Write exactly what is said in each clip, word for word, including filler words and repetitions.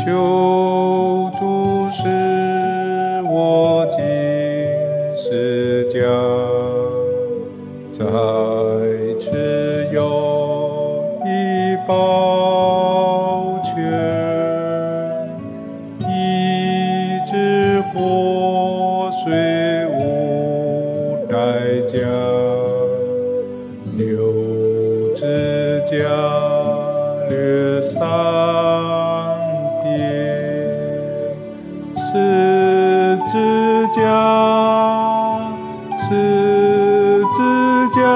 救主是我今世家，在此有一保全，医治活水无代价，流指甲略三点，十字架，十字架，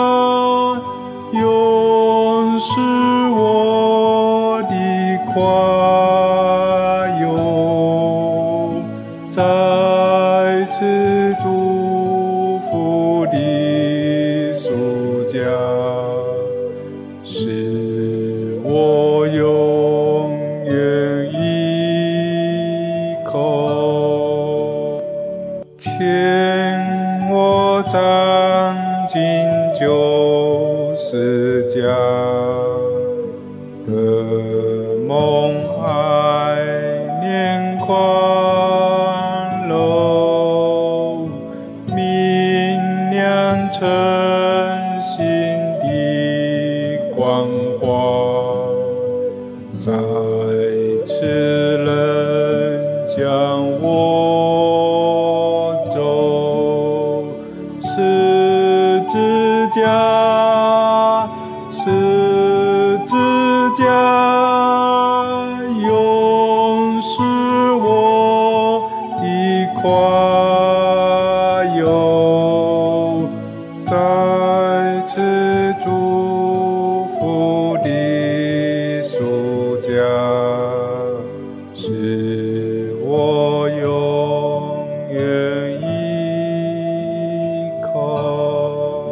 永是我的夸耀，在此祝福的暑假，是我永远依靠。牵我站进救世家的梦爱年宽楼，明亮晨星的光华，在此人将我走，十字架，十字架，永是我的夸耀，在此祝福的暑假，是我永远依靠。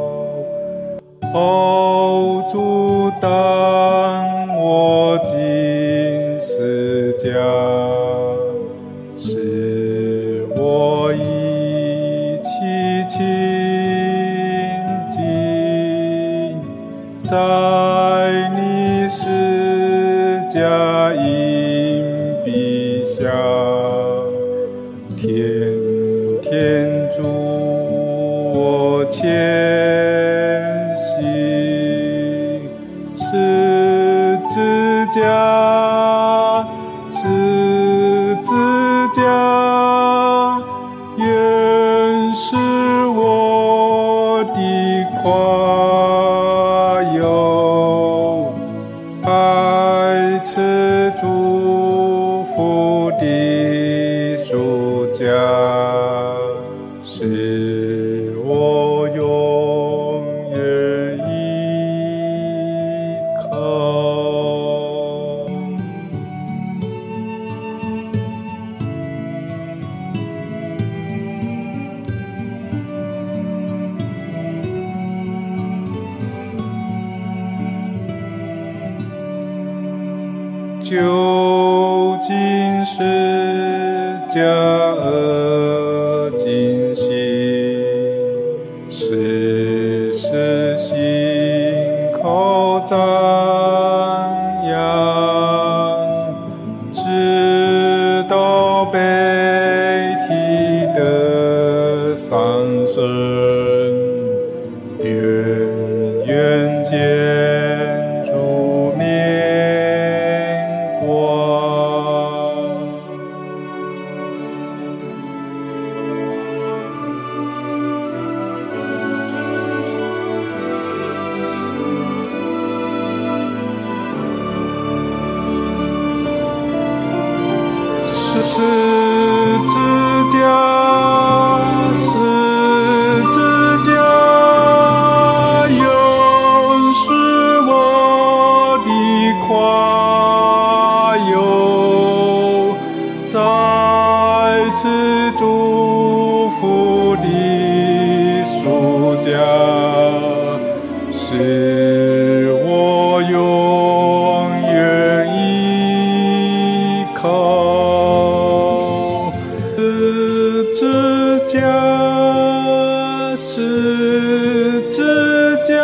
哦，主，当我今世家，使我一起亲近，在你十架荫庇下，天天主我前行，十字架，十字架，原是我的夸耀，在此祝福的暑假，是我永远依靠。究竟是假恶尽心，时时心口张扬，直到被提的上升，远远见主面光。十字架，十字架，永是我的夸耀，在此祝福的暑假，是我永远依靠。十字架，十字架，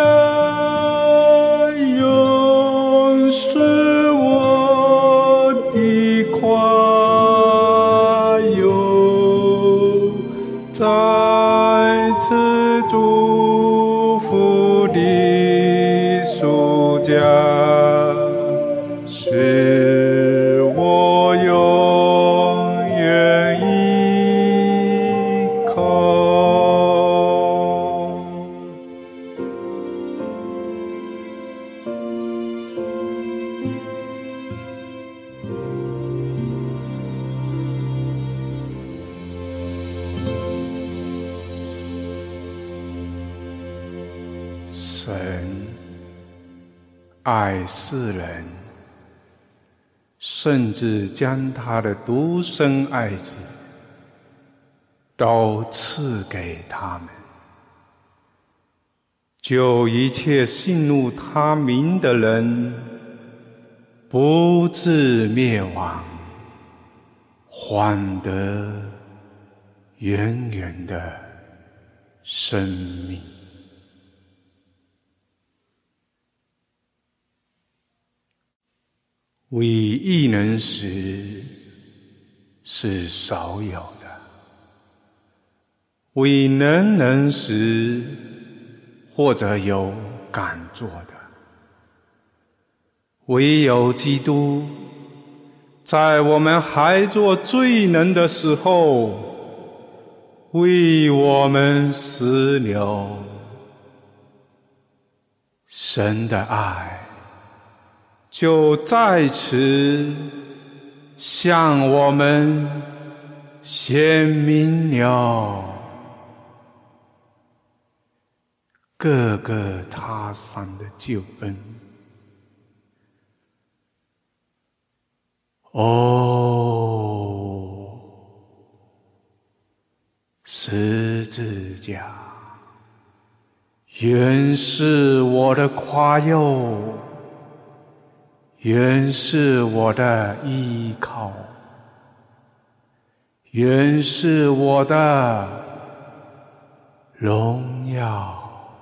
永是我的夸神爱世人，甚至将他的独生爱子都赐给他们，救一切信入他名的人不致灭亡，反得远远的生命。为异能时是少有的，为能人时或者有敢做的，唯有基督在我们还做罪人的时候为我们死流。神的爱就在此向我们显明了，各个他山的救恩。哦，十字架原是我的夸耀，原是我的依靠，原是我的荣耀。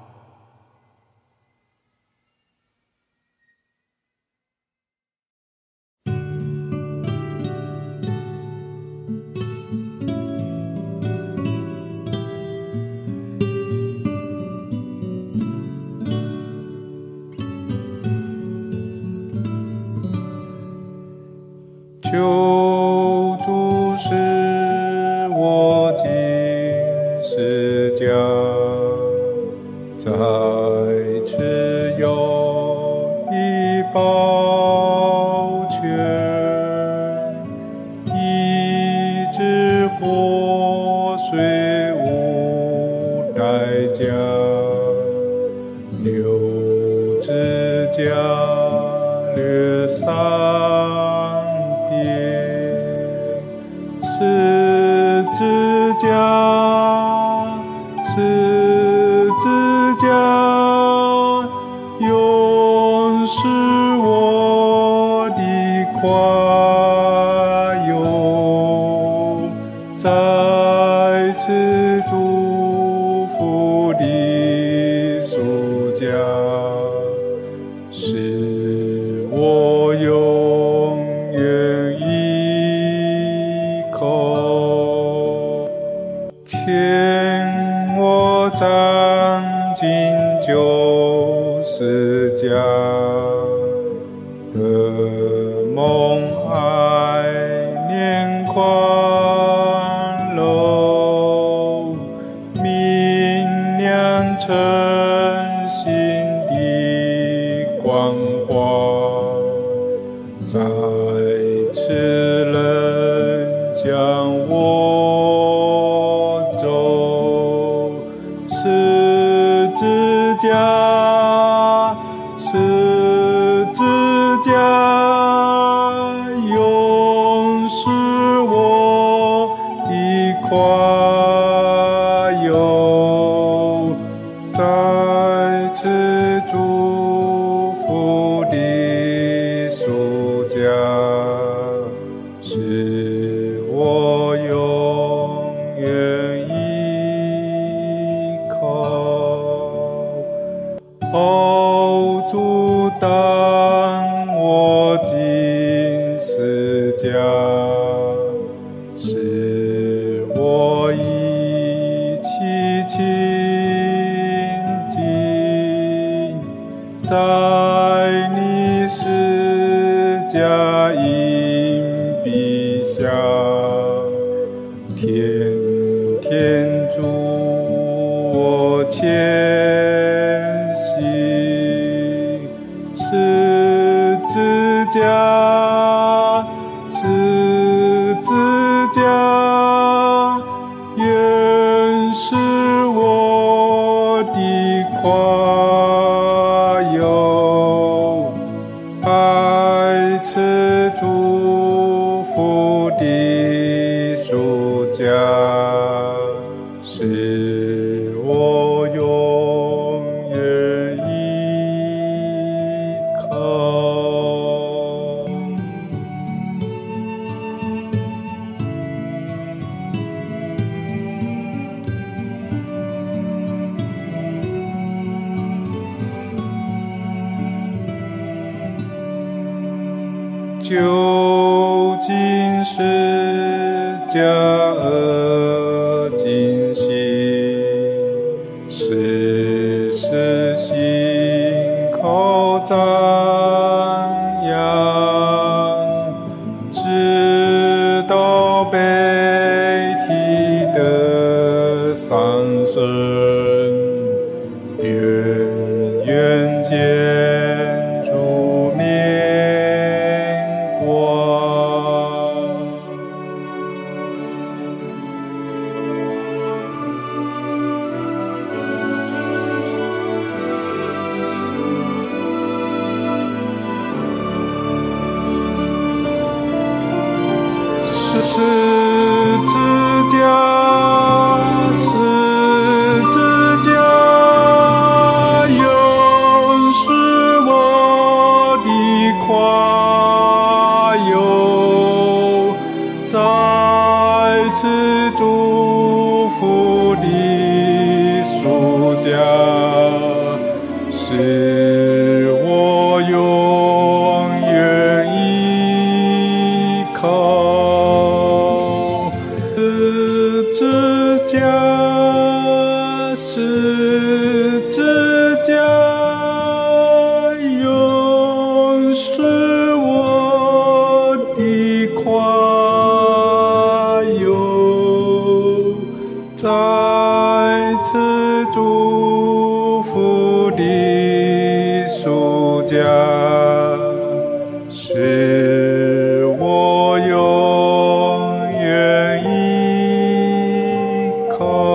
救主是我今世家，在此有一保全，一直活水无代价，六指甲略散。十字架，十字架，永是我的夸耀，在此祝福的暑假，是我永远牵我站进救世家的梦海年宽楼，明亮晨星的光华，在此人将我十字架，十字架，永是我的夸耀，在此祝福的暑假，是我永远哦，主当我今世家，使我一起亲近，在你十架荫庇下，天天主我牵。十字架，十的赎价，是我永远依靠。究竟是假恶尽心，时时心口赞扬，直到被提的上升，远远见主面光。十字架，十字架，永是我的夸耀，再次祝福的赎价，是我永远依靠。十字架，十字架，永是我的夸耀，再次祝福的赎价，是我永远依靠。